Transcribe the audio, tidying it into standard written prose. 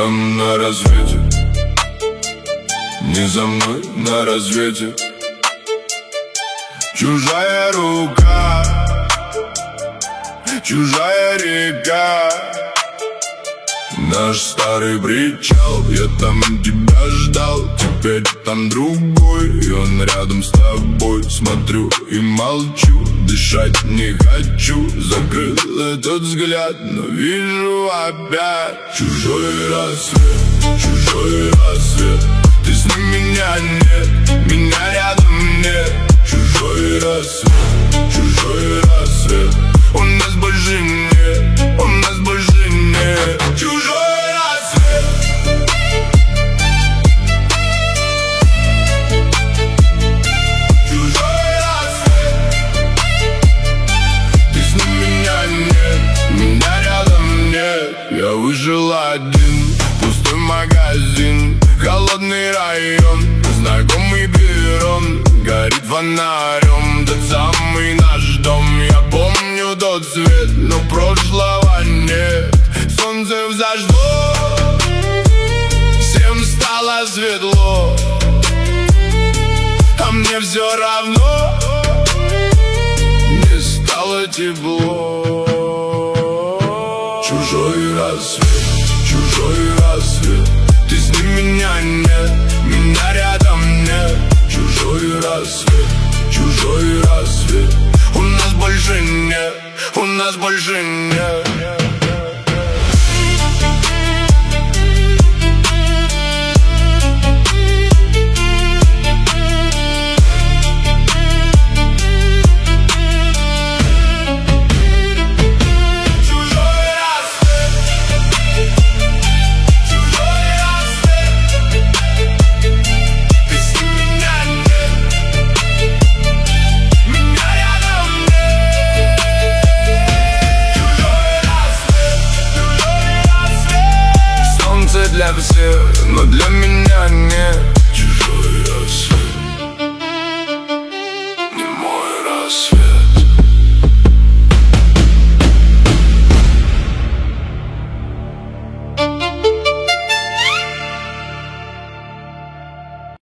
там на рассвете, не за мной на рассвете. Чужая рука, чужая река, наш старый причал. Я там тебя ждал, теперь там другой, и он рядом с тобой. Смотрю и молчу, дышать не хочу. Закрыл этот взгляд, но вижу опять чужой рассвет, чужой рассвет. Ты с ним, меня нет, меня рядом нет. Чужой рассвет, чужой рассвет. У нас больше нет, у нас больше нет. Чужой рассвет. Чужой рассвет. Ты с ним, меня нет, меня рядом нет. Я вышел один, пустой магазин, холодный район, знакомый перрон, горит фонарем тот самый наш дом. Я помню тот цвет, но прошлого нет. Солнце взошло, всем стало светло, а мне все равно не стало тепло. Чужой рассвет, чужой рассвет. Ты с ним, меня нет, меня рядом нет. Чужой рассвет, чужой рассвет. У нас больше нет, у нас больше нет. Для всех, но для меня нет. Чужой рассвет, не мой рассвет.